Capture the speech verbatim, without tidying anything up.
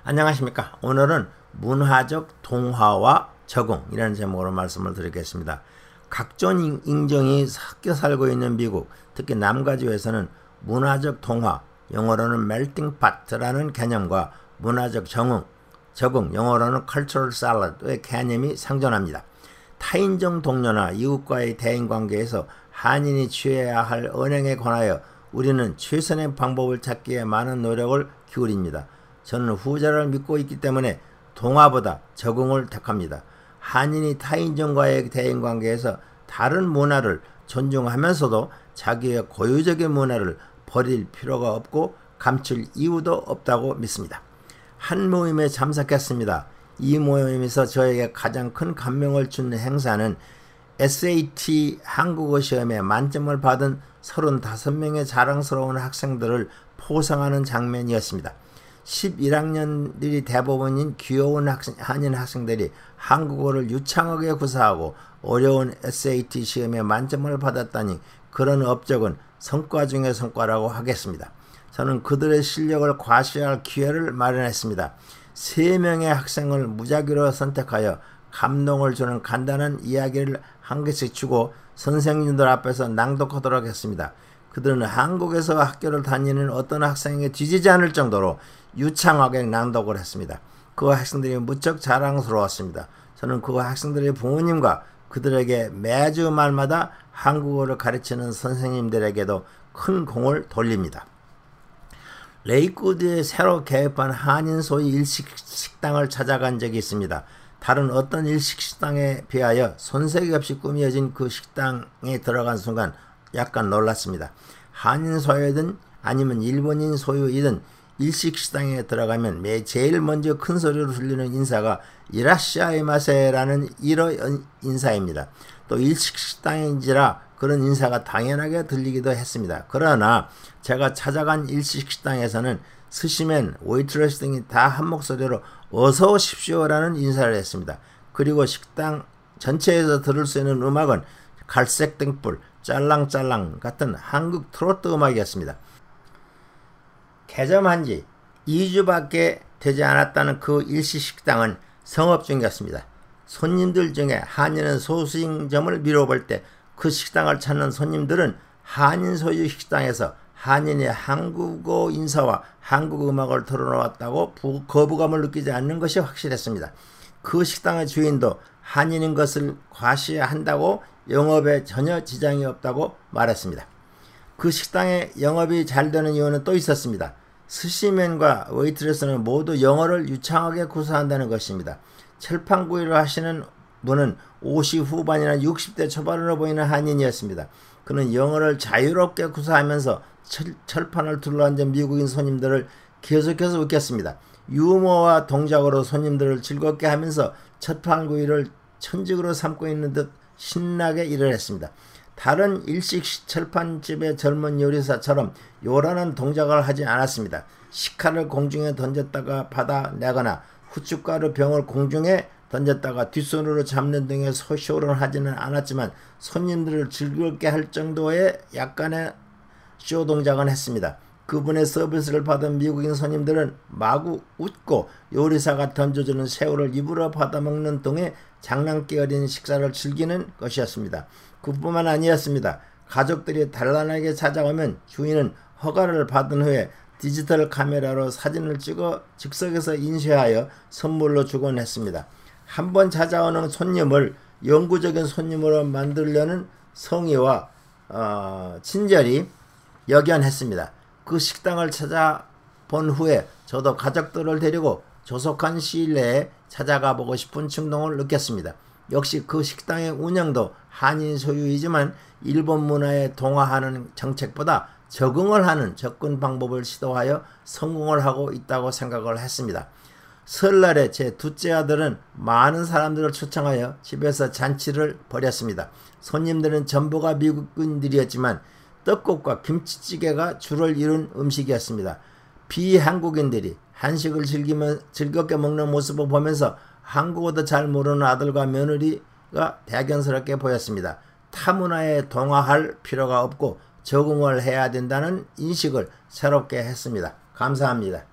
안녕하십니까. 오늘은 문화적 동화와 적응이라는 제목으로 말씀을 드리겠습니다. 각종 인종이 섞여 살고 있는 미국, 특히 남가주에서는 문화적 동화, 영어로는 melting pot라는 개념과 문화적 적응, 적응, 영어로는 cultural sallad의 개념이 상존합니다. 타인종 동료나 이웃과의 대인관계에서 한인이 취해야 할 언행에 관하여 우리는 최선의 방법을 찾기에 많은 노력을 기울입니다. 저는 후자를 믿고 있기 때문에 동화보다 적응을 택합니다. 한인이 타인종과의 대인관계에서 다른 문화를 존중하면서도 자기의 고유적인 문화를 버릴 필요가 없고 감출 이유도 없다고 믿습니다. 한 모임에 참석했습니다. 이 모임에서 저에게 가장 큰 감명을 준 행사는 에스에이티 한국어 시험에 만점을 받은 서른다섯 명의 자랑스러운 학생들을 포상하는 장면이었습니다. 십일 학년들이 대부분인 귀여운 학생, 한인 학생들이 한국어를 유창하게 구사하고 어려운 에스에이티 시험에 만점을 받았다니 그런 업적은 성과 중의 성과라고 하겠습니다. 저는 그들의 실력을 과시할 기회를 마련했습니다. 세 명의 학생을 무작위로 선택하여 감동을 주는 간단한 이야기를 한 개씩 주고 선생님들 앞에서 낭독하도록 했습니다. 그들은 한국에서 학교를 다니는 어떤 학생에게 뒤지지 않을 정도로 유창하게 낭독을 했습니다. 그 학생들이 무척 자랑스러웠습니다. 저는 그 학생들의 부모님과 그들에게 매주 말마다 한국어를 가르치는 선생님들에게도 큰 공을 돌립니다. 레이크우드에 새로 개업한 한인 소위 일식식당을 찾아간 적이 있습니다. 다른 어떤 일식식당에 비하여 손색이 없이 꾸며진 그 식당에 들어간 순간 약간 놀랐습니다. 한인 소유이든 아니면 일본인 소유이든 일식식당에 들어가면 매 제일 먼저 큰 소리로 들리는 인사가 이라시아이마세라는 일어 인사입니다. 또 일식식당인지라 그런 인사가 당연하게 들리기도 했습니다. 그러나 제가 찾아간 일식식당에서는 스시맨, 웨이트레스 등이 다 한 목소리로 어서 오십시오라는 인사를 했습니다. 그리고 식당 전체에서 들을 수 있는 음악은 갈색 등불, 짤랑짤랑 같은 한국 트로트 음악이었습니다. 개점한 지 이 주밖에 되지 않았다는 그 일식식당은 성업 중이었습니다. 손님들 중에 한인은 소수점을 미뤄볼 때 그 식당을 찾는 손님들은 한인 소유 식당에서 한인의 한국어 인사와 한국 음악을 틀어놓았다고 거부감을 느끼지 않는 것이 확실했습니다. 그 식당의 주인도 한인인 것을 과시한다고 영업에 전혀 지장이 없다고 말했습니다. 그 식당의 영업이 잘 되는 이유는 또 있었습니다. 스시맨과 웨이트레스는 모두 영어를 유창하게 구사한다는 것입니다. 철판구이를 하시는 분은 오십 후반이나 육십 대 초반으로 보이는 한인이었습니다. 그는 영어를 자유롭게 구사하면서 철, 철판을 둘러앉은 미국인 손님들을 계속해서 웃겼습니다. 유머와 동작으로 손님들을 즐겁게 하면서 철판구이를 천직으로 삼고 있는 듯 신나게 일을 했습니다. 다른 일식 철판집의 젊은 요리사처럼 요란한 동작을 하지 않았습니다. 식칼을 공중에 던졌다가 받아내거나 후춧가루 병을 공중에 던졌다가 뒷손으로 잡는 등의 쇼를 하지는 않았지만 손님들을 즐겁게 할 정도의 약간의 쇼 동작은 했습니다. 그분의 서비스를 받은 미국인 손님들은 마구 웃고 요리사가 던져주는 새우를 입으로 받아먹는 등의 장난기 어린 식사를 즐기는 것이었습니다. 그뿐만 아니었습니다. 가족들이 단란하게 찾아오면 주인은 허가를 받은 후에 디지털 카메라로 사진을 찍어 즉석에서 인쇄하여 선물로 주곤 했습니다. 한 번 찾아오는 손님을 영구적인 손님으로 만들려는 성의와 어, 친절이 역연했습니다. 그 식당을 찾아본 후에 저도 가족들을 데리고 조속한 시일 내에 찾아가 보고 싶은 충동을 느꼈습니다. 역시 그 식당의 운영도 한인 소유이지만 일본 문화에 동화하는 정책보다 적응을 하는 접근 방법을 시도하여 성공을 하고 있다고 생각을 했습니다. 설날에 제 둘째 아들은 많은 사람들을 초청하여 집에서 잔치를 벌였습니다. 손님들은 전부가 미국인들이었지만 떡국과 김치찌개가 주를 이룬 음식이었습니다. 비한국인들이 한식을 즐기며 즐겁게 먹는 모습을 보면서 한국어도 잘 모르는 아들과 며느리가 대견스럽게 보였습니다. 타문화에 동화할 필요가 없고 적응을 해야 된다는 인식을 새롭게 했습니다. 감사합니다.